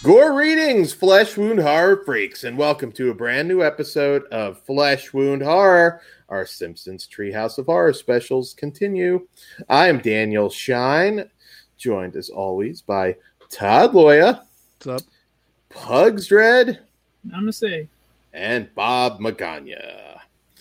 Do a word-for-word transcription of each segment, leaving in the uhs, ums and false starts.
Gore readings, Flesh Wound Horror freaks, and welcome to a brand new episode of Flesh Wound Horror. Our Simpsons Treehouse of Horror specials continue. I am Daniel Shine, joined as always by Todd Loya. What's up? Pugs Dread. I'm gonna say. And Bob Magana.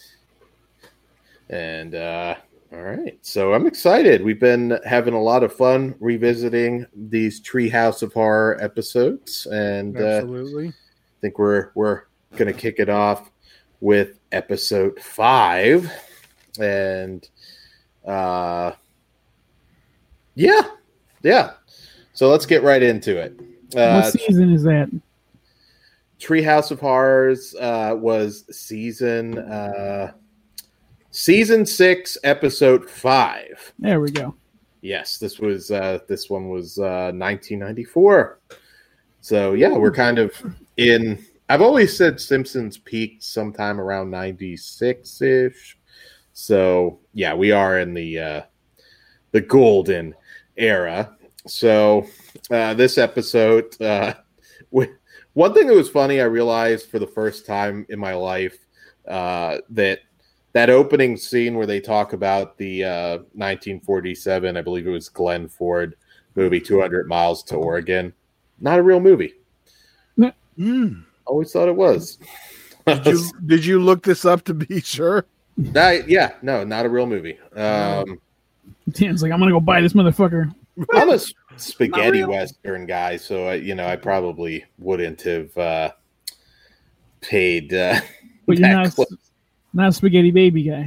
And, uh, all right. So I'm excited. We've been having a lot of fun revisiting these Treehouse of Horror episodes. And Absolutely. Uh, I think we're, we're going to kick it off with episode five. And, uh, yeah. Yeah. So let's get right into it. Uh, what season is that? Treehouse of Horrors uh, was season uh, season six, episode five. There we go. Yes, this was uh, this one was uh, nineteen ninety-four. So yeah, we're kind of in. I've always said Simpsons peaked sometime around ninety-six ish. So yeah, we are in the uh, the golden era. So uh, this episode, uh, with one thing that was funny, I realized for the first time in my life uh, that that opening scene where they talk about the uh, nineteen forty-seven, I believe it was Glenn Ford movie, two hundred miles to Oregon, not a real movie. Mm. Always thought it was. Did you, did you look this up to be sure? I, yeah, no, not a real movie. Um, Dan's like, I'm going to go buy this motherfucker. I'm a spaghetti western guy, so I, you know I probably wouldn't have uh, paid. Uh, but you're not a, not a spaghetti baby guy.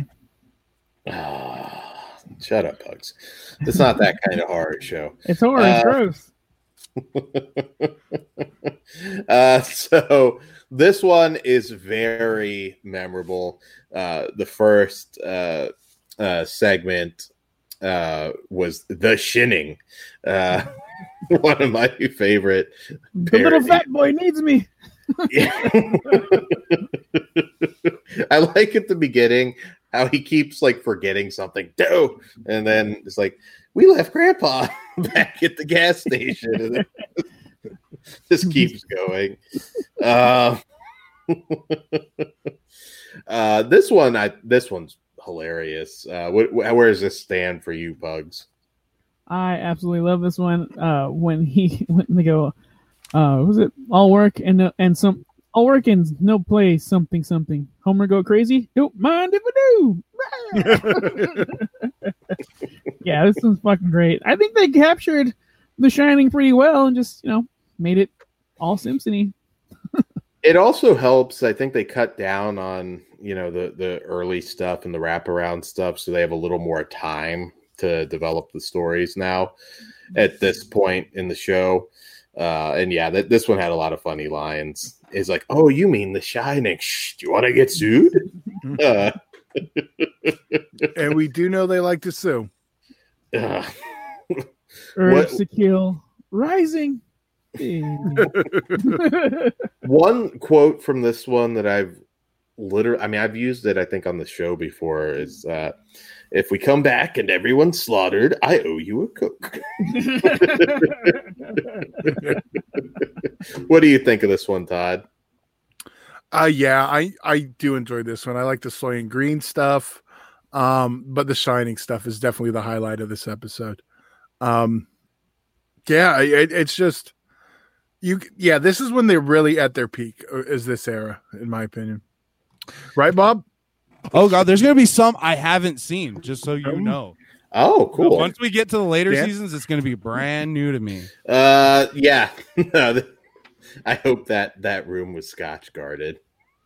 Oh, shut up, Pugs. It's not that kind of horror show. It's horror. Uh, it's gross. uh, so this one is very memorable. Uh, the first uh, uh, segment. Uh, was The Shinning, uh, one of my favorite. The parodies. Little fat boy needs me. Yeah. I like at the beginning how he keeps like forgetting something, do, and then it's like we left Grandpa back at the gas station, and it just keeps going. Uh, uh, this one, I this one's. Hilarious. Uh, wh- wh- where does this stand for you, Pugs? I absolutely love this one. Uh, when he when they go, uh, was it all work and no, and some all work and no play something something. Homer go crazy. Don't mind if I do. Yeah, this one's fucking great. I think they captured The Shining pretty well and just you know made it all Simpson-y. It also helps. I think they cut down on you know the the early stuff and the wraparound stuff, so they have a little more time to develop the stories now at this point in the show. Uh, and yeah, that this one had a lot of funny lines. It's like, oh, you mean The Shining? Shh, do you want to get sued? uh, and we do know they like to sue. Uh, Urge to kill rising. One quote from this one that I've literally, I mean, I've used it, I think, on the show before is, uh, if we come back and everyone's slaughtered, I owe you a cook. What do you think of this one, Todd? Uh, yeah, I, I do enjoy this one. I like the soy and green stuff, um, but the Shining stuff is definitely the highlight of this episode. Um, yeah, it, it's just, You yeah, this is when they're really at their peak. Is this era, in my opinion, right, Bob? Oh God, there's gonna be some I haven't seen. Just so you know. Oh, cool. So once we get to the later yeah. seasons, it's gonna be brand new to me. Uh, yeah. I hope that that room was Scotch guarded.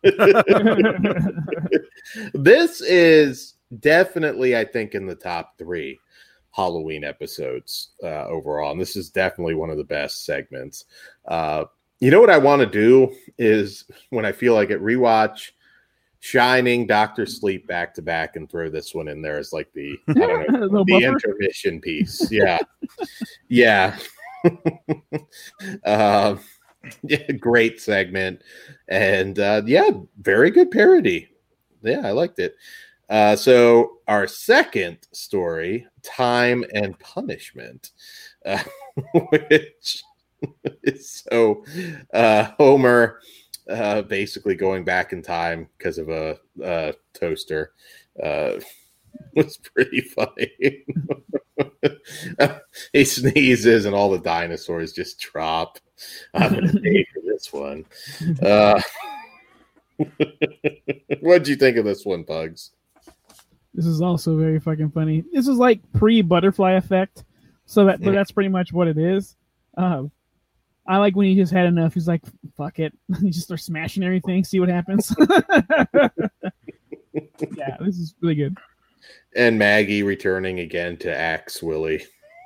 This is definitely, I think, in the top three Halloween episodes uh, overall, and this is definitely one of the best segments. Uh, you know what I want to do is when I feel like it, rewatch Shining, Doctor Sleep back to back, and throw this one in there as like the I don't know the intermission piece. Yeah, yeah, uh, yeah. Great segment, and uh, yeah, very good parody. Yeah, I liked it. Uh, so our second story, Time and Punishment, uh, which so uh, Homer uh, basically going back in time because of a, a toaster uh, was pretty funny. He sneezes and all the dinosaurs just drop. I'm going to pay for this one. Uh, what'd you think of this one, Pugs? This is also very fucking funny. This is like pre-butterfly effect, so that but that's pretty much what it is. Uh, I like when he just had enough. He's like, "Fuck it," he just starts smashing everything. See what happens. Yeah, this is really good. And Maggie returning again to Axe Willie.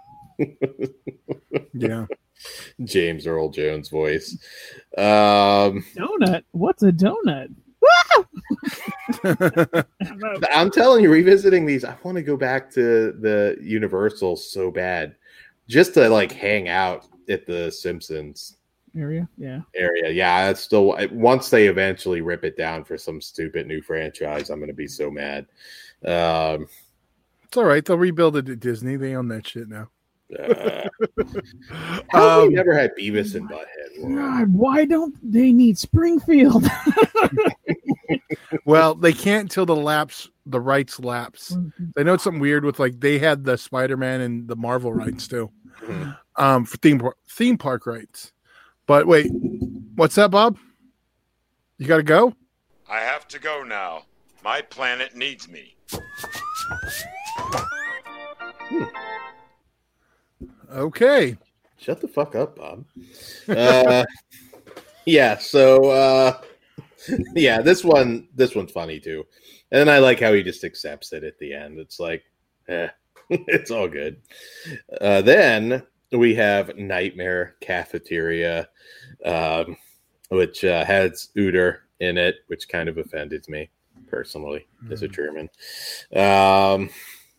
Yeah, James Earl Jones voice. Um, donut? What's a donut? I'm telling you, revisiting these, I want to go back to the Universal so bad, just to like hang out at the Simpsons area. Yeah, area. Yeah, it's still once they eventually rip it down for some stupid new franchise, I'm going to be so mad. Um, it's all right. They'll rebuild it at Disney. They own that shit now. Uh, how have Um, we never had Beavis and Butthead? God, why don't they need Springfield? Well, they can't until the lapse, the rights lapse. They know it's something weird with like they had the Spider-Man and the Marvel rights too, Mm-hmm. um, for theme par- theme park rights. But wait, what's that, Bob? You got to go? I have to go now. My planet needs me. Okay. Shut the fuck up, Bob. Uh, yeah, so uh, yeah, this one, this one's funny too, and I like how he just accepts it at the end. It's like, eh, it's all good. Uh, then we have Nightmare Cafeteria, um, which uh, has Uter in it, which kind of offended me personally mm. as a German. Um,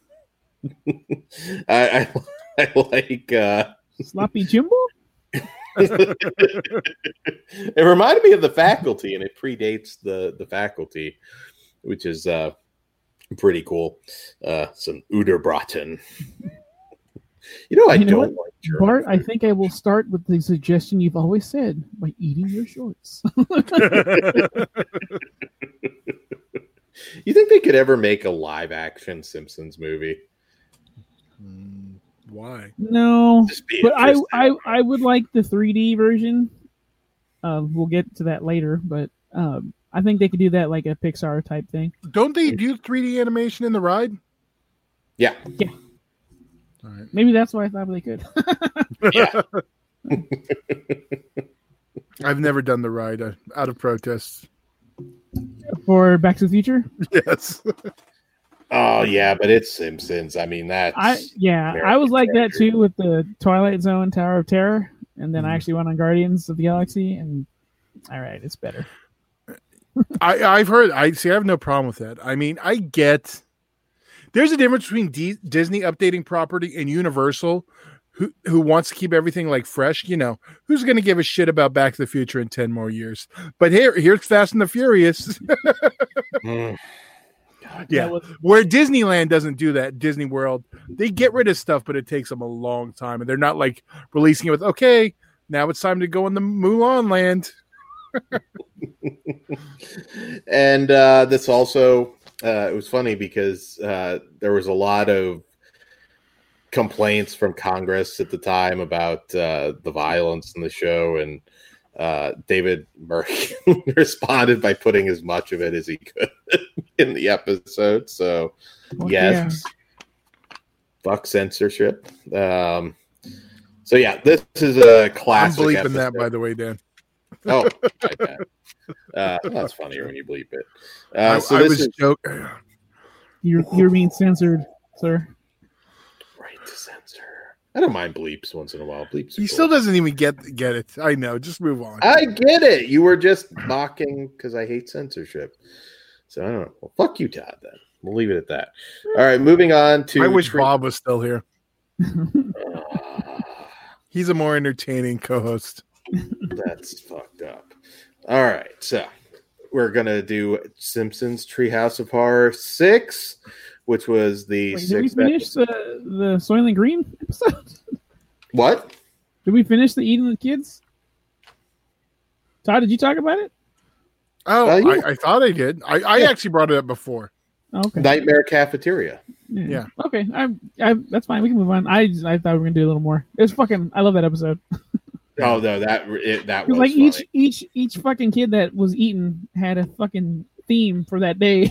I, I, I like uh, Sloppy Jimbo. It reminded me of The Faculty, and it predates the the Faculty, which is uh, pretty cool. Uh, some Uderbraten. You know, I You know don't what, like German Bart, I food. think I will start with the suggestion you've always said by eating your shorts. You think they could ever make a live action Simpsons movie? Mm, why? No, Just be but I, interesting. I I would like the three D version. Uh, we'll get to that later, but um, I think they could do that like a Pixar type thing. Don't they do three D animation in the ride? Yeah, All right. Maybe that's why I thought they could. yeah. I've never done the ride uh, out of protest. For Back to the Future. Yes. Oh yeah, but it's Simpsons. I mean, that's I yeah, American I was like that treasure. too with the Twilight Zone, Tower of Terror, and then I Mhm. actually went on Guardians of the Galaxy, and all right, it's better. I, I've heard. I see. I have no problem with that. I mean, I get. There's a difference between D, Disney updating property and Universal, who who wants to keep everything like fresh. You know, who's going to give a shit about Back to the Future in ten more years? But here, here's Fast and the Furious. Mm. Yeah, That was- where Disneyland doesn't do that. Disney World, they get rid of stuff, but it takes them a long time, and they're not like releasing it with, okay, now it's time to go in the Mulan land. And uh, this also, uh, it was funny because uh, there was a lot of complaints from Congress at the time about uh, the violence in the show, and uh, David Murray responded by putting as much of it as he could in the episode. So, Fuck yes, fuck censorship. Um, so, yeah, this is a I'm classic. bleeping that, episode. by the way, Dan. Oh, my bad. Uh, that's funnier when you bleep it. Uh, I, so I this was is joking. You're you're being censored, sir. right to censor. I don't mind bleeps once in a while. Bleeps. Are He cool. still doesn't even get get it. I know. Just move on. I get it. You were just mocking because I hate censorship. So I don't know. Well, fuck you, Todd. Then we'll leave it at that. All right, moving on to. I wish tre- Bob was still here. Ah, He's a more entertaining co-host. that's fucked up. All right, so we're gonna do Simpsons Treehouse of Horror six, which was the Wait, did we sixth. finish episode. the the Soylent Green episode? What? Did we finish the eating the kids? Todd, did you talk about it? Oh, Uh, yeah. I, I thought I did. I, I Yeah. actually brought it up before. Okay. Nightmare Cafeteria. Yeah. Okay. I, I. That's fine. We can move on. I. just- I thought we were gonna do a little more. It was fucking. I love that episode. Oh no, that it, that It was was like funny. each each each fucking kid that was eaten had a fucking theme for that day.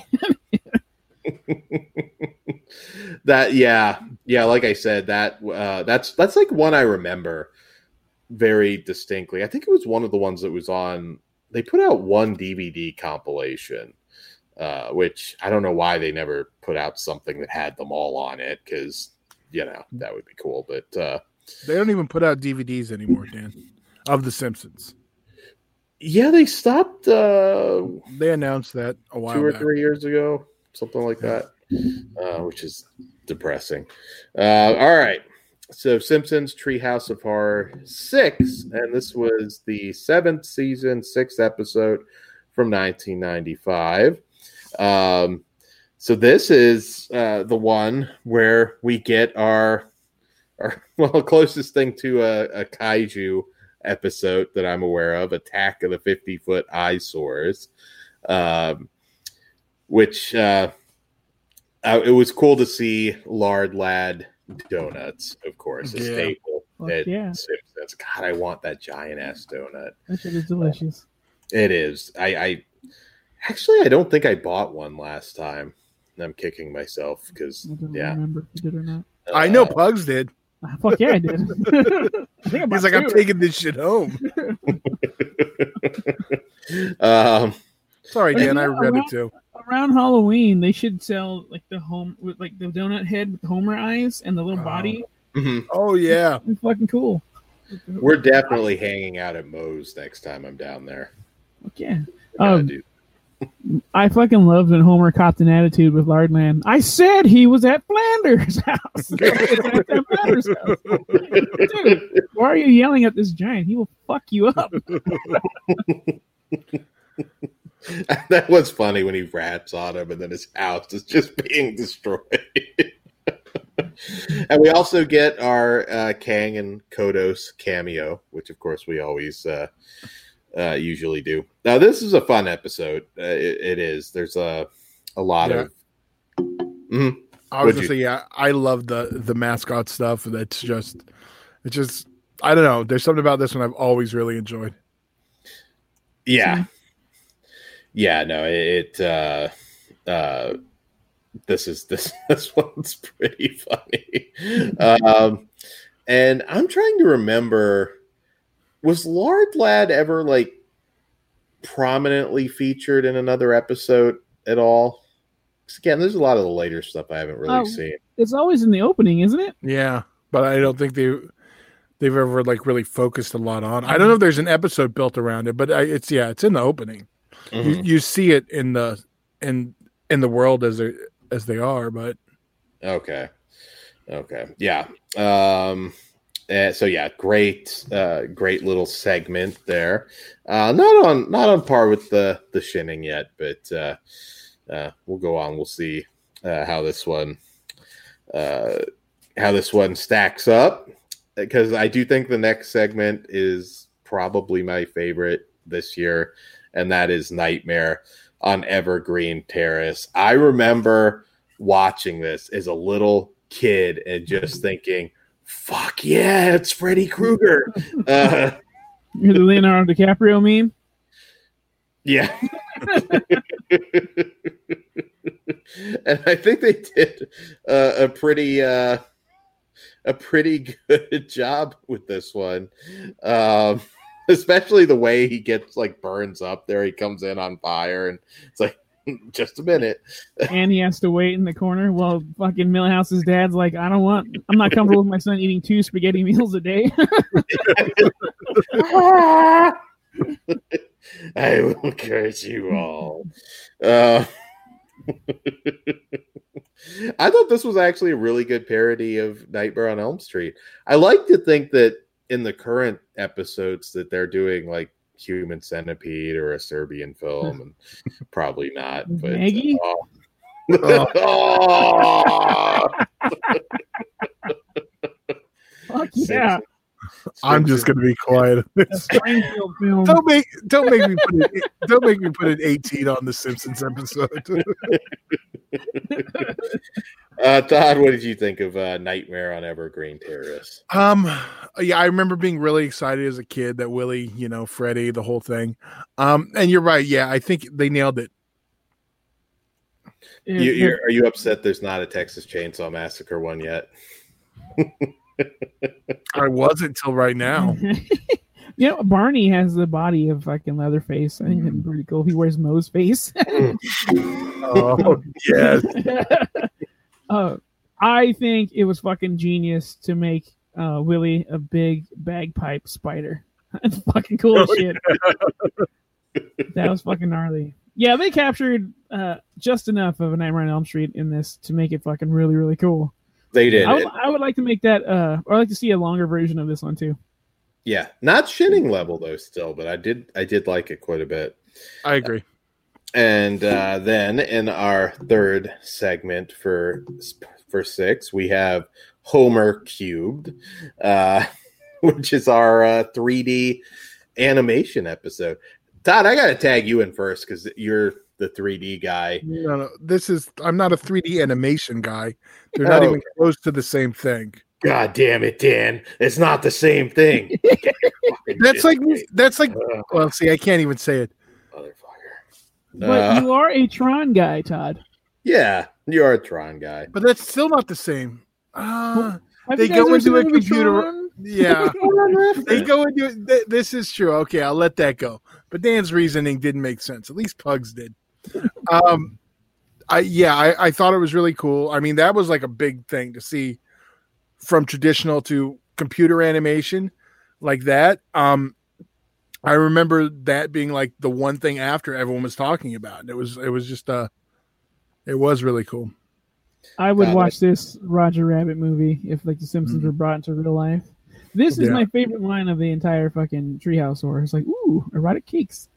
That yeah, yeah. Like I said, that uh, that's that's like one I remember very distinctly. I think it was one of the ones that was on. They put out one D V D compilation, uh, which I don't know why they never put out something that had them all on it, because you know that would be cool. But uh, They don't even put out D V Ds anymore, Dan, of The Simpsons. yeah, they stopped uh, They announced that a while two or back. three years ago, something like that, uh, which is depressing. Uh, all right. So Simpsons Treehouse of Horror six, and this was the seventh season, sixth episode from nineteen ninety-five. Um, so this is uh, the one where we get our, our well, closest thing to a, a kaiju episode that I'm aware of, Attack of the fifty-Foot Eyesores, um, which uh, uh, it was cool to see Lard Lad donuts, of course, a Yeah. staple Fuck at yeah. Simpsons. God, I want that giant ass donut. That shit is delicious. It is. I, I actually I don't think I bought one last time. I'm kicking myself because I don't yeah, remember if you did or not. I know Uh, Pugs did. Ah, fuck yeah, I did. I think I bought He's like, I'm two. taking this shit home. um, Sorry, But Dan. I yeah, regret around- it too. Around Halloween, they should sell like the home with like the donut head with the Homer eyes and the little Oh. body. mhm. Oh, yeah. It's fucking cool. We're definitely hanging out at Moe's next time I'm down there. Fuck yeah. We gotta Um, do- I fucking loved when Homer copped an attitude with Lardman. I said he was at Flanders' house. It's at that Flanders' house. Dude, why are you yelling at this giant? He will fuck you up. That was funny when he rats on him and then his house is just being destroyed. And we also get our uh, Kang and Kodos cameo, which of course we always uh, uh, usually do. Now this is a fun episode. Uh, it, it is. There's a a lot Yeah. of. Mhm. I was Would gonna you- say, yeah, I love the the mascot stuff. That's just, it's just, I don't know. There's something about this one I've always really enjoyed. Yeah. Yeah, no, it, uh uh this is this this one's pretty funny. Um and I'm trying to remember, was Lard Lad ever like prominently featured in another episode at all? 'Cause again, there's a lot of the later stuff I haven't really Oh. seen. It's always in the opening, isn't it? Yeah, but I don't think they they've ever like really focused a lot on. I don't know if there's an episode built around it, but I, it's yeah, it's in the opening. You, Mhm. you see it in the in in the world as they as they are, but Okay. Okay. Yeah. Um uh, so yeah, great uh great little segment there. Uh not on not on par with the the shinning yet, but uh uh we'll go on. We'll see uh how this one uh how this one stacks up, because I do think the next segment is probably my favorite this year, and that is Nightmare on Evergreen Terrace. I remember watching this as a little kid and just thinking, fuck yeah, it's Freddy Krueger. Uh, You're the Leonardo DiCaprio meme. yeah. And I think they did uh, a pretty uh, a pretty good job with this one. Um, especially the way he gets like burns up there. He comes in on fire and it's like, just a minute. And he has to wait in the corner while fucking Millhouse's dad's like, I don't want, I'm not comfortable with my son eating two spaghetti meals a day. I will curse you all. Uh, I thought this was actually a really good parody of Nightmare on Elm Street. I like to think that in the current episodes that they're doing like Human Centipede or a Serbian film, and probably not. But Maggie? oh. Oh. Oh. Fuck yeah. I'm just gonna be quiet. A Springfield film. don't make don't make me put it don't make me put an eighteen on the Simpsons episode. uh, Todd, what did you think of uh, Nightmare on Evergreen Terrace? Um, yeah, I remember being really excited as a kid that Willie, you know, Freddie, the whole thing. Um, and you're right. Yeah, I think they nailed it. It- You, it- you're, are you upset there's not a Texas Chainsaw Massacre one yet? I wasn't until right now. You know, Barney has the body of fucking Leatherface. I think Mm. it's pretty cool. He wears Moe's face. Oh yes. uh, I think it was fucking genius to make uh, Willie a big bagpipe spider. That's fucking cool as shit. That was fucking gnarly. Yeah, they captured uh, just enough of a Nightmare on Elm Street in this to make it fucking really, really cool. They did. I would, it. I would like to make that, uh, or I'd like to see a longer version of this one too. Yeah, not Shinning level though, still, but I did I did like it quite a bit. I agree. And uh, then in our third segment for for six, we have Homer Cubed, uh, which is our uh, three D animation episode. Todd, I got to tag you in first because you're the three D guy. No, no, this is. I'm not a three D animation guy. They're not Oh, even close to the same thing. God damn it, Dan! It's not the same thing. That's like that's like. Uh, Well, see, I can't even say it. motherfucker. But Uh, you are a Tron guy, Todd. yeah, you're a Tron guy. But that's still not the same. Uh, Have They you guys go ever into seen a the movie computer- Tron? yeah, they go into th- this is true. Okay, I'll let that go. But Dan's reasoning didn't make sense. At least Pugs did. Um, I yeah, I, I thought it was really cool. I mean, that was like a big thing to see from traditional to computer animation like that. Um, I remember that being like the one thing after everyone was talking about. And it was it was just uh, it was really cool. I would Got watch this Roger Rabbit movie if like the Simpsons were brought into real life. This is Yeah. my favorite line of the entire fucking Treehouse horror. It's like, ooh, erotic cakes.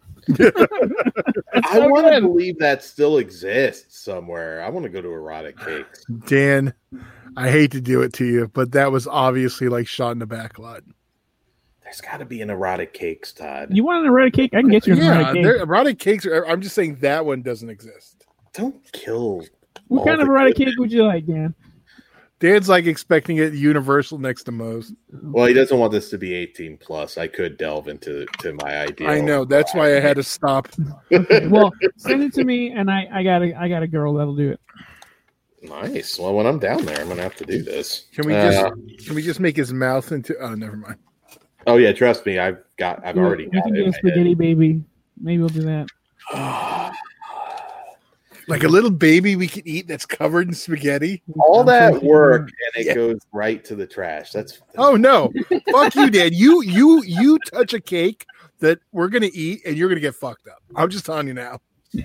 I so want to good. believe that still exists somewhere. I want to go to Erotic Cakes. Dan, I hate to do it to you, but that was obviously like shot in the back lot. There's got to be an Erotic Cakes, Todd. You want an erotic cake? I can get you an Yeah, erotic cake. there- erotic cakes. Are, I'm just saying that one doesn't exist. Don't kill. What all kind of the erotic kids. cake would you like, Dan? Dan's like expecting it universal next to Moe's. Well, he doesn't want this to be eighteen plus. I could delve into to my idea. I know. That's why I had to stop. Well, send it to me, and I, I got a I got a girl that'll do it. Nice. Well, when I'm down there, I'm gonna have to do this. Can we just Uh, can we just make his mouth into? Oh, never mind. oh yeah, trust me. I've got. I've already we got can it. do in a my spaghetti baby. Maybe we'll do that. head. Like a little baby we can eat that's covered in spaghetti. All I'm that thinking- work and it Yeah. goes right to the trash. That's, that's Oh no! Fuck you, Dan. You you you touch a cake that we're gonna eat, and you're gonna get fucked up. I'm just telling you now.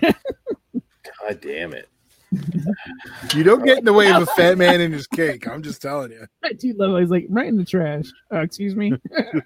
God damn it. You don't get in the way of a fat man and his cake. I'm just telling you. I do love it. He's like right in the trash. Uh, excuse me.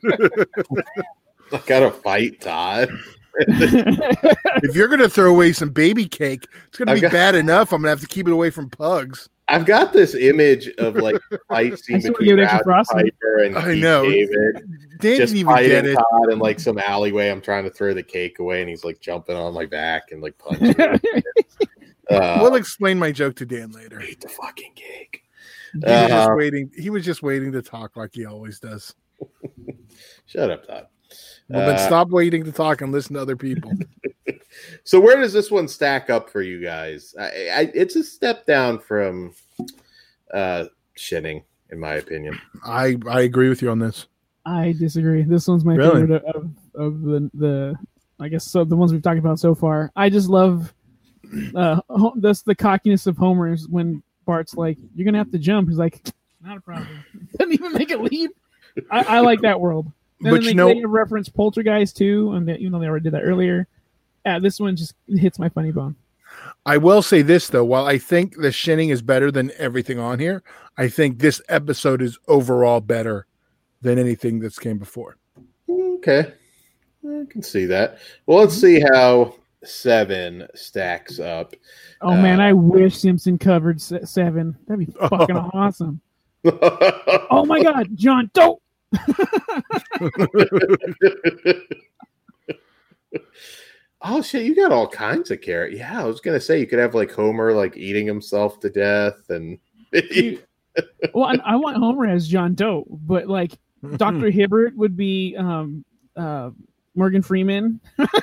I gotta fight, Todd. If you're gonna throw away some baby cake, it's gonna I've be got- bad enough. I'm gonna have to keep it away from Pugs. I've got this image of like the fight scene I still between give it extra Rowdy frosting. Piper and I Keith know. David. Dan Just didn't even get fighting it. Todd in like some alleyway. I'm trying to throw the cake away, and he's like jumping on my back and like punching. me. uh, We'll explain my joke to Dan later. eat the fucking cake. He was just Uh, waiting. He was just waiting to talk like he always does. shut up, Todd. Well, then Uh, stop waiting to talk and listen to other people. So where does this one stack up for you guys? I, I, it's a step down from uh, Shinning, in my opinion. I I agree with you on this. I disagree. This one's my Really? favorite of, of the the I guess so the ones we've talked about so far. I just love uh Ho- that's the cockiness of Homer's when Bart's like, "You're gonna have to jump." He's like, "Not a problem." Doesn't even make it leap. I, I like that world. And But then you they, know- they reference Poltergeist too, and they, even though they already did that earlier, uh, this one just hits my funny bone. I will say this though, while I think the Shinning is better than everything on here, I think this episode is overall better than anything that's came before. Okay. I can see that. Well, let's see how seven stacks up. Oh man, Uh, I wish Simpson covered se- seven. That'd be fucking awesome. Oh my god, John, don't Oh shit, you got all kinds of characters. Yeah, I was gonna say you could have like Homer like eating himself to death, and You- well, I, I want Homer as John Doe, but like Doctor Hibbert would be um, uh, Morgan Freeman.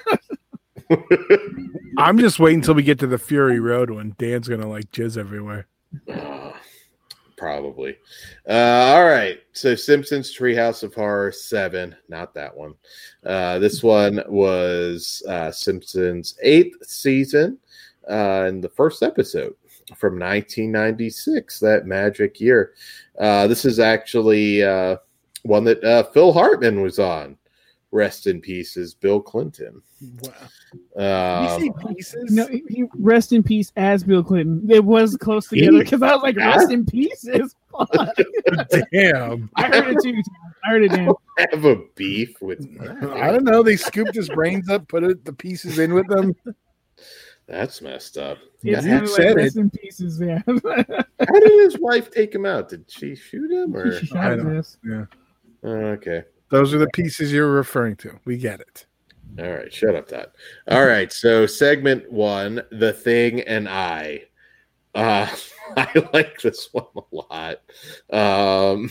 I'm just waiting until we get to the Fury Road when Dan's gonna like jizz everywhere. Uh, probably. Uh, all right. So Simpsons Treehouse of Horror seven, not that one. Uh, this one was uh, Simpsons eighth season uh, and the first episode from nineteen ninety-six, that magic year. Uh, this is actually uh, one that uh, Phil Hartman was on. Rest in pieces, Bill Clinton. Wow. Um, pieces? No, he, he- rest in peace as Bill Clinton. It was close together because I was like, rest in pieces. Fuck. Damn. I heard it too. I heard it, Dan. have a beef with. I don't know. They scooped his brains up, put it, the pieces in with them. That's messed up. It's Yeah, kind of said like it. rest in pieces. Yeah. How did his wife take him out? Did she shoot him or? She I shot don't- this. Yeah. Oh, okay. Those are the pieces you're referring to. We get it. All right. Shut up, Todd. All right. So segment one, The Thing and I. Uh, I like this one a lot. Um,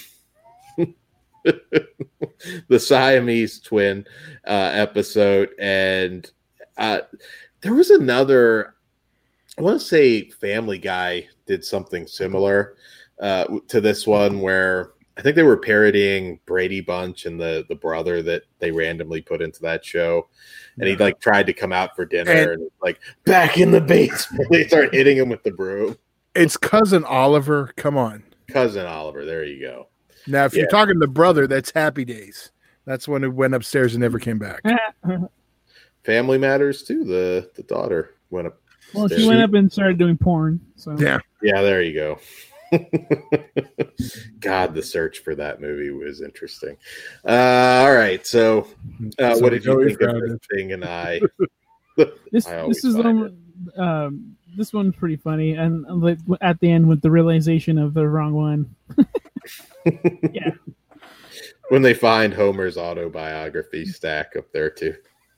the Siamese twin uh, episode, and uh, there was another. I want to say Family Guy did something similar uh, to this one, where I think they were parodying Brady Bunch and the the brother that they randomly put into that show, and he like tried to come out for dinner and, and like back in the basement. They start hitting him with the broom. It's cousin Oliver. Come on. Cousin Oliver. There you go. Now, if Yeah. you're talking the brother, that's Happy Days. That's when it went upstairs and never came back. Family Matters too. The the daughter went up. Well, she went up and started doing porn. So Yeah. Yeah, there you go. God, the search for that movie was interesting. Uh, all right, so uh, So what did you Joey think of found this it. thing? And I, this I always this is the find one, um, this one's pretty funny, and uh, like, at the end with the realization of the wrong one. Yeah. when they find Homer's autobiography stack up there too.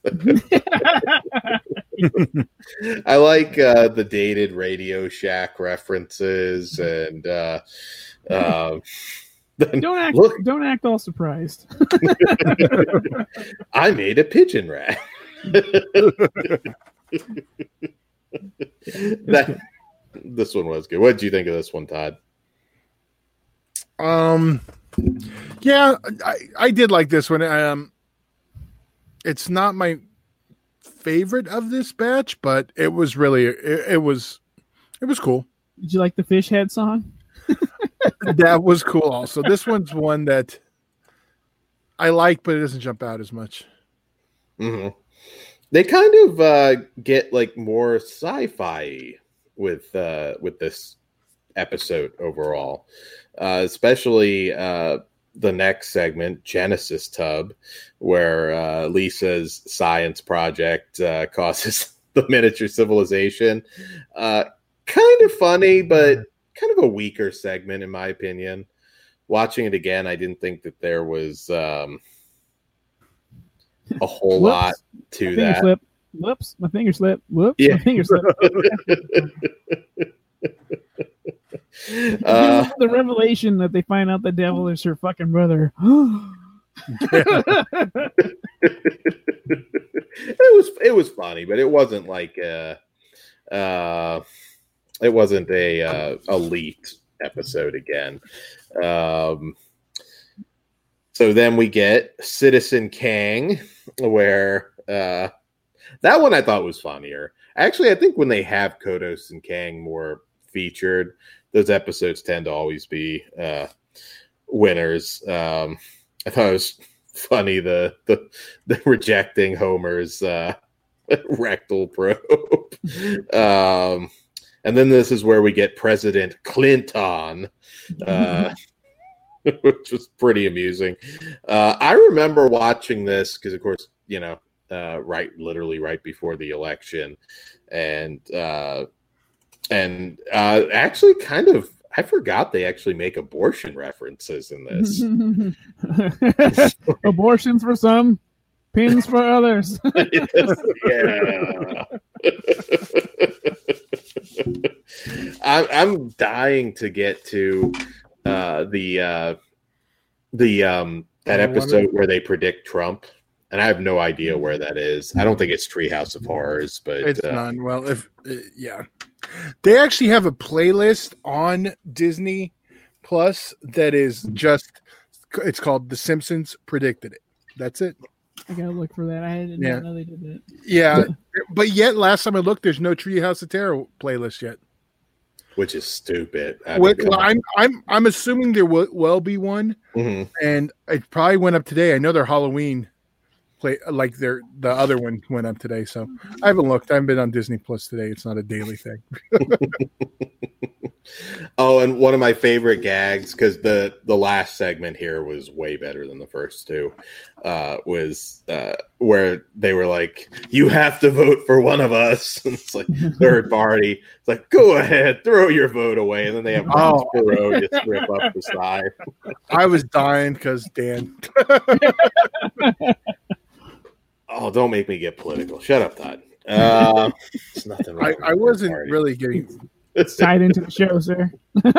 I like uh, the dated Radio Shack references and uh, uh, Don't act. Look. Don't act all surprised. I made a pigeon rat. that this one was good. What did you think of this one, Todd? Um, yeah, I, I did like this one. Um, it's not my favorite of this batch, but it was really it, it was it was cool. Did you like the fish head song? That was cool. Also, this one's one that I like, but it doesn't jump out as much. Mm-hmm. They kind of uh, get like more sci-fi with uh, with this episode overall, uh, especially uh, the next segment, Genesis Tub, where uh, Lisa's science project uh, causes the miniature civilization. Uh, kind of funny, but kind of a weaker segment in my opinion. Watching it again, I didn't think that there was um, a whole Whoops. lot to Finger that. slip. Whoops, my finger slip. Whoops, Yeah. my finger slip. uh, the revelation that they find out the devil is her fucking brother. it was it was funny, but it wasn't like a, uh, it wasn't a uh, elite episode again. Um, so then we get Citizen Kang, where uh, that one I thought was funnier. Actually, I think when they have Kodos and Kang more featured, those episodes tend to always be uh, winners. Um, I thought it was funny the the, the rejecting Homer's uh, rectal probe, um, and then this is where we get President Clinton, uh, which was pretty amusing. Uh, I remember watching this because, of course, you know, uh, right, literally right before the election, and uh, and uh, actually kind of I forgot they actually make abortion references in this. Abortions for some, pins for others. Yeah. I'm, I'm dying to get to uh, the uh, the um, that episode where they predict Trump, and I have no idea where that is. I don't think it's Treehouse of Horrors, but It's uh, none. Well, if uh, yeah, they actually have a playlist on Disney Plus that is just. It's called The Simpsons Predicted It. That's it. I gotta look for that. I didn't Yeah. know they did that. Yeah, but yet last time I looked, there's no Treehouse of Terror playlist yet. which is stupid. I What, mean, I'm I'm I'm assuming there will well be one, mhm. and it probably went up today. I know their Halloween play like their the other one went up today, so I haven't looked. I haven't been on Disney Plus today. It's not a daily thing. Oh, and one of my favorite gags, because the the last segment here was way better than the first two, uh, was uh, where they were like, "You have to vote for one of us." And it's like third party. It's like, "Go ahead, throw your vote away," and then they have Ron Oh. Perot just rip up the side. I was dying because Dan. Oh, don't make me get political. Shut up, Todd. Uh, there's nothing wrong I, with I third wasn't party. really getting. Tied into the show, sir.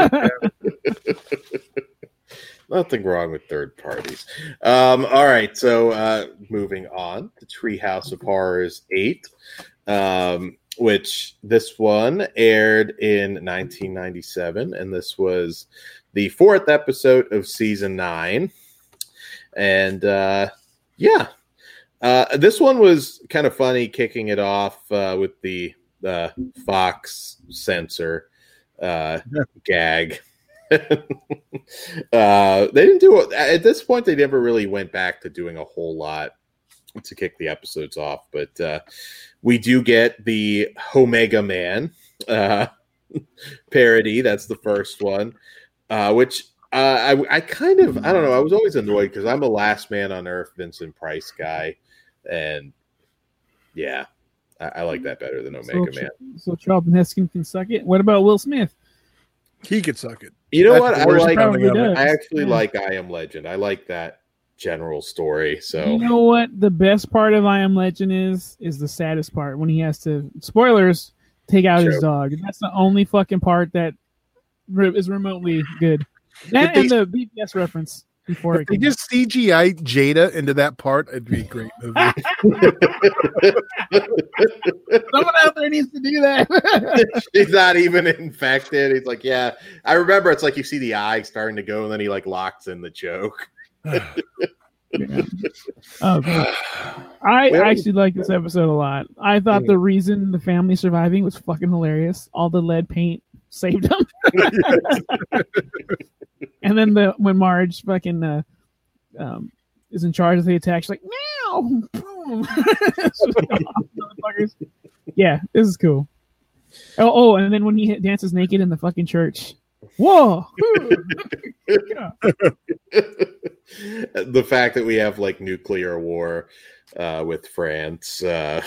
Nothing wrong with third parties. Um, all right, so uh, moving on to Treehouse of Horrors eight, um, which this one aired in nineteen ninety-seven, and this was the fourth episode of season nine. And uh, yeah, uh, this one was kind of funny, kicking it off uh, with the uh, Fox censor uh, gag. uh, they didn't do it at this point. They never really went back to doing a whole lot to kick the episodes off, but uh, we do get the Omega Man uh, parody. That's the first one, uh, which uh, I, I kind of I don't know. I was always annoyed because I'm a Last Man on Earth Vincent Price guy, and yeah, I, I like that better than Omega so, Man. So Charlton Heston can suck it. What about Will Smith? He could suck it. You know That's what? the I worst like. part of it. does. I actually Yeah. like I Am Legend. I like that general story. So You know what? The best part of I Am Legend is is the saddest part when he has to spoilers take out his Sure. dog. That's the only fucking part that re- is remotely good. That they- and the B T S reference before If it they came just C G I Jada into that part, it'd be a great movie. Someone out there needs to do that. he's not even infected. He's like, yeah. I remember it's like you see the eye starting to go, and then he like locks in the choke. Yeah. Oh, God. I Well- actually like this episode a lot. I thought the reason the family surviving was fucking hilarious. All the lead paint saved them. And then the when Marge fucking uh, um, is in charge of the attack, she's like, meow, boom. Motherfuckers. Yeah, this is cool. Oh, oh, and then when he hit, dances naked in the fucking church. Whoa. Yeah. The fact that we have like nuclear war uh, with France. Uh,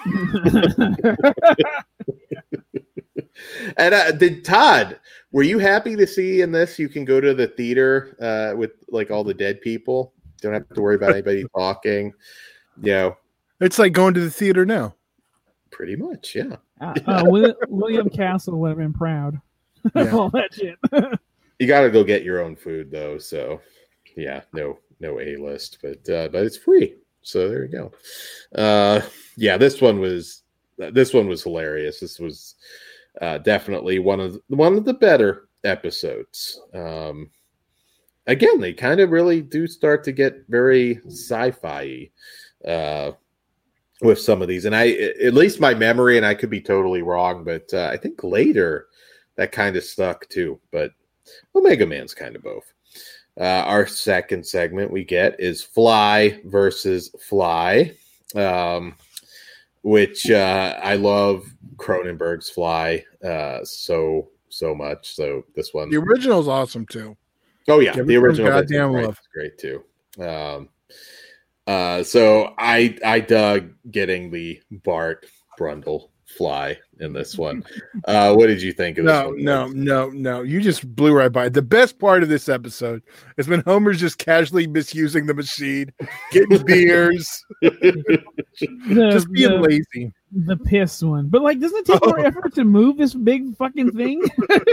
and uh, did Todd, were you happy to see in this you can go to the theater uh, with like all the dead people? Don't have to worry about anybody talking. You know, It's like going to the theater now. pretty much, yeah. Uh, uh, Will- William Castle would have been proud of Yeah. all that shit. You got to go get your own food though, so yeah, no, no A list, but uh, but it's free, so there you go. Uh, yeah, this one was this one was hilarious. This was uh, definitely one of the, one of the better episodes. Um, again, they kind of really do start to get very sci-fi uh, with some of these, and I at least my memory, and I could be totally wrong, but uh, I think later that kind of stuck too, but. Omega Man's kind of both. Uh, our second segment we get is Fly versus Fly, um, which uh, I love Cronenberg's Fly uh, so so much. So this one, The original's awesome too. oh yeah, Give the it some original goddamn is love. great too. Um, uh, so I I dug getting the Bart Brundle Fly in this one. Uh, what did you think of No, this one? no, no, no. You just blew right by it. The best part of this episode is when Homer's just casually misusing the machine, getting beers, The, just being the, lazy. the piss one. But like, doesn't it take more Oh. effort to move this big fucking thing?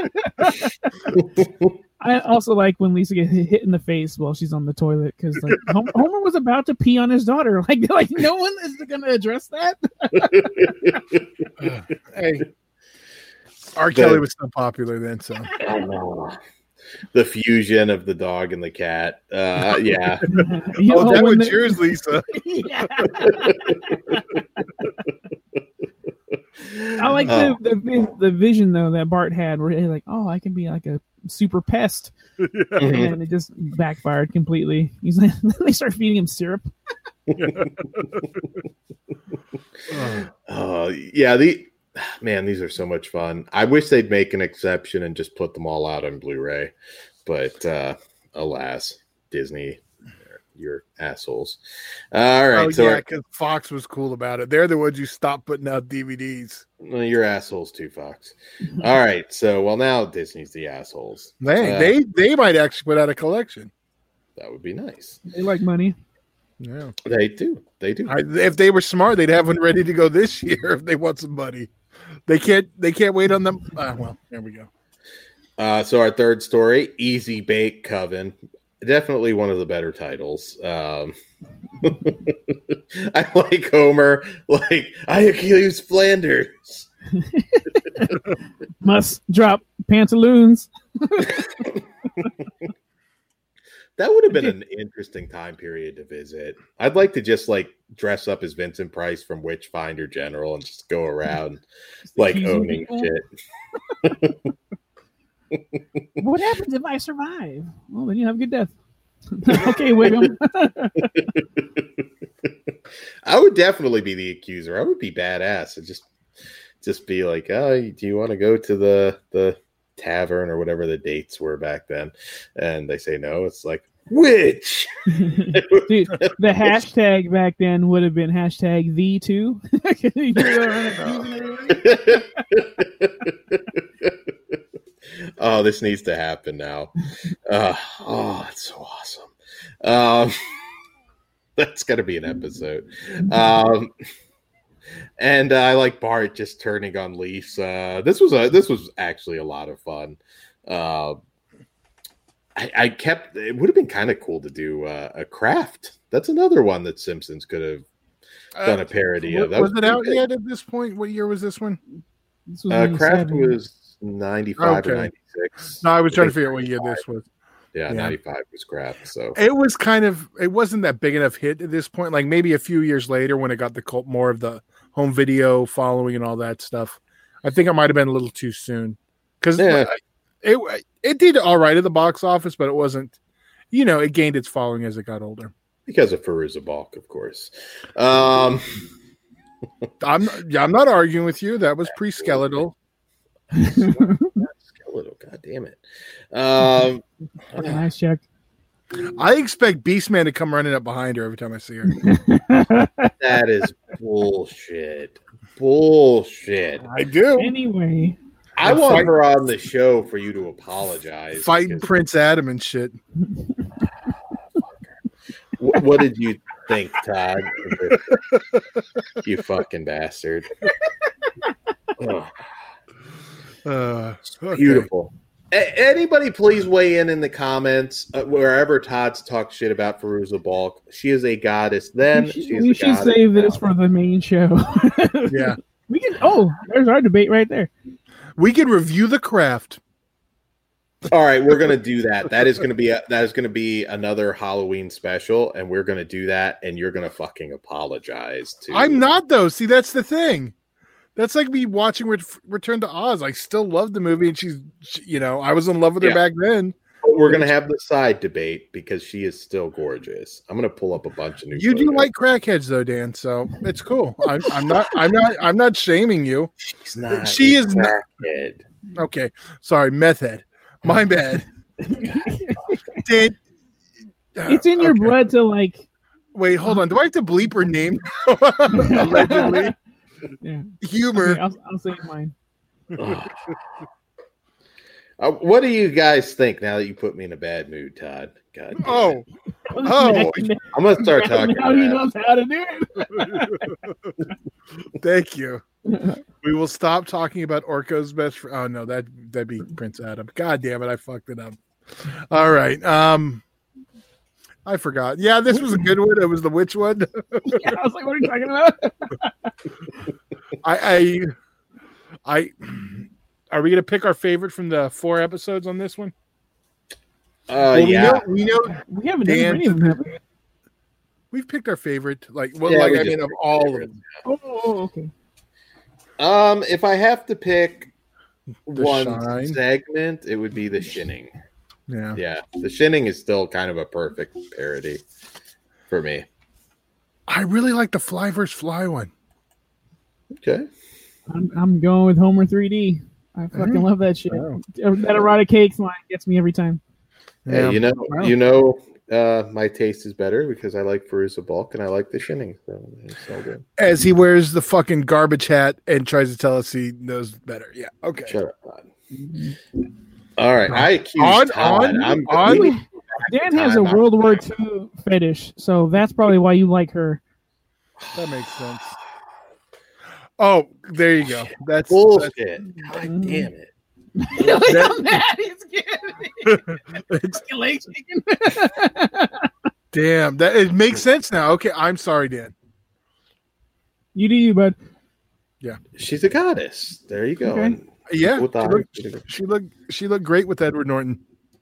I also like when Lisa gets hit in the face while she's on the toilet because like Homer, Homer was about to pee on his daughter. Like, like no one is going to address that. Hey, R. Kelly was so popular then, so Oh, no. The fusion of the dog and the cat. Uh, yeah. You oh, know, that when was the- yours, Lisa. Yeah. I like Oh. the, the the vision though that Bart had, where he's like, "Oh, I can be like a super pest," Mhm. and it just backfired completely. He's like, they start feeding him syrup. Uh, yeah, the man, these are so much fun. I wish they'd make an exception and just put them all out on Blu-ray, but uh, alas, Disney, you're assholes. All right, Oh so yeah, our- because Fox was cool about it. They're the ones who stopped putting out D V Ds. well, you're assholes too, Fox. All right, so well now Disney's the assholes. They Uh, they they might actually put out a collection. that would be nice. They like money. Yeah, They do. They do. I, if they were smart, they'd have one ready to go this year if they want some money. They can't. They can't wait on them. Uh, well, there we go. Uh, so our third story, Easy Bake Coven. Definitely one of the better titles. Um, I like Homer. Like, I accuse Flanders. Must drop pantaloons. That would have been an interesting time period to visit. I'd like to just like dress up as Vincent Price from Witchfinder General and just go around like accusing owning people. shit. What happens if I survive? Well, then you have a good death. Okay, Wiggum. I would definitely be the accuser. I would be badass and just just be like, oh, do you want to go to the the tavern or whatever the dates were back then? And they say no. It's like, which? Dude, the hashtag back then would have been hashtag the two. You go around accusing everybody. Oh, this needs to happen now. Uh, oh, it's so awesome. Um, that's got to be an episode. Um, and uh, I like Bart just turning on Lisa. This was a this was actually a lot of fun. Uh, I, I kept. It would have been kind of cool to do uh, a craft. That's another one that Simpsons could have done a parody Uh, of. That was, it pretty out good. yet at this point? What year was this one? This was Uh, Kraft ninety-seven. was ninety-five or Okay. ninety-six. No, I was trying to figure out what year this was. Yeah, Yeah. ninety-five was Kraft. So It was kind of. It wasn't that big enough hit at this point. Like maybe a few years later when it got the cult, more of the home video following and all that stuff. I think it might have been a little too soon because Yeah. it it did all right at the box office, but it wasn't. You know, it gained its following as it got older. because of Fairuza Balk, of course. Um, I'm yeah, I'm not arguing with you. That was pre-skeletal. skeletal, god damn it. Um, Nice check. I expect Beastman to come running up behind her every time I see her. that is bullshit. Bullshit. I do. Anyway, I want Fight- her on the show for you to apologize. Fighting because- Prince Adam and shit. Wh- What did you think, Todd? You fucking bastard. Oh, Uh, okay. beautiful. A- anybody please weigh in in the comments uh, wherever Todd's talked shit about Fairuza Balk. She is a goddess then. we should, She is we a should goddess save now. this for the main show. Yeah. We can. Oh, there's our debate right there. We can review the craft. All right, we're gonna do that. That is gonna be a, that is gonna be another Halloween special, and we're gonna do that. And you're gonna fucking apologize to. I'm not though. See, that's the thing. That's like me watching Ret- Return to Oz. I still love the movie, and she's, she- you know, I was in love with her Yeah. back then. But we're gonna have the side debate because she is still gorgeous. I'm gonna pull up a bunch of new. You do photos. like crackheads though, Dan. So it's cool. I'm, I'm not. I'm not. I'm not shaming you. She's not. She a is not- crackhead. Okay. Sorry, meth head. My bad. Dan, It's in your Okay. blood to like. Wait, hold on. Do I have to bleep her name? Allegedly. Yeah. Humor. Okay, I'll, I'll say mine. Uh, what do you guys think now that you put me in a bad mood, Todd? God. damn Oh, it. oh, I'm gonna start talking. Now he about knows how to do it. thank you. We will stop talking about Orko's best friend. Oh no, that that'd be Prince Adam. God damn it, I fucked it up. All right. Um I forgot. Yeah, this was a good one. It was the witch one. Yeah, I was like, what are you talking about? I I I are we gonna pick our favorite from the four episodes on this one? Uh, Well, yeah. we know, we know We haven't Dan- done any of them. have we? we've picked our favorite. Like well, Yeah, like we I just mean of picked all of favorites. them. Oh, oh, okay. Um, if I have to pick The one Shine. segment, it would be the Shinning. Yeah. Yeah, the Shinning is still kind of a perfect parody for me. I really like the Fly versus Fly one. Okay. I'm, I'm going with Homer three D. I fucking Mhm. love that shit. Wow. That erotic cakes line gets me every time. Hey, Yeah. you know, Wow. you know, uh, my taste is better because I like Veruza Balk and I like the Shinning. So it's all good. As he wears the fucking garbage hat and tries to tell us he knows better. Yeah. Okay. Shut up, Todd. All right, I accuse On- Todd. on- I'm on- we- Dan has a Time. World War Two fetish, so that's probably why you like her. That makes sense. Oh, there you go. That's, that's bullshit. God damn it. it's, damn. That it makes sense now. Okay, I'm sorry, Dan. You do you, bud. She's a goddess. There you go. Okay. And Yeah, with she the looked, eyes- she looked she looked great with Edward Norton.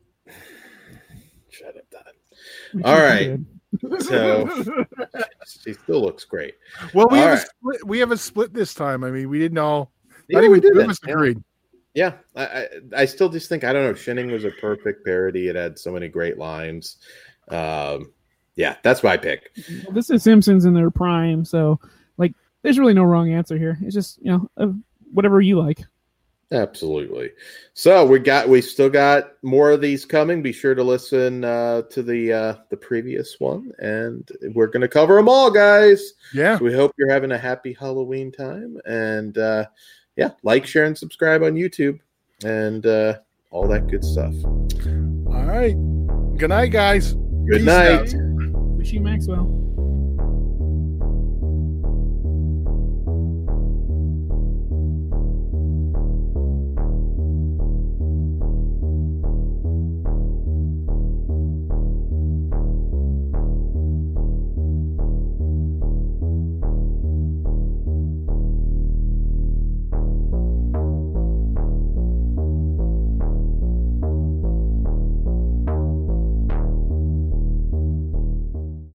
Shut up, Todd. All right. Good. So she still looks great. Well, we All have a right. split. We have a split this time. I mean, we didn't all. Yeah, not even we did two of it. us Yeah. agreed. Yeah, I, I I still just think I don't know. Shinning was a perfect parody. It had so many great lines. Um, yeah, that's my pick. Well, this is Simpsons in their prime, so like, there's really no wrong answer here. It's just you know uh, whatever you like. Absolutely. So we got we still got more of these coming. Be sure to listen uh, to the uh, the previous one, and we're going to cover them all, guys. Yeah. So we hope you're having a happy Halloween time, and uh, yeah, like, share, and subscribe on YouTube, and uh, all that good stuff. All right. Good night, guys. Good Peace night. out. Wish you Maxwell.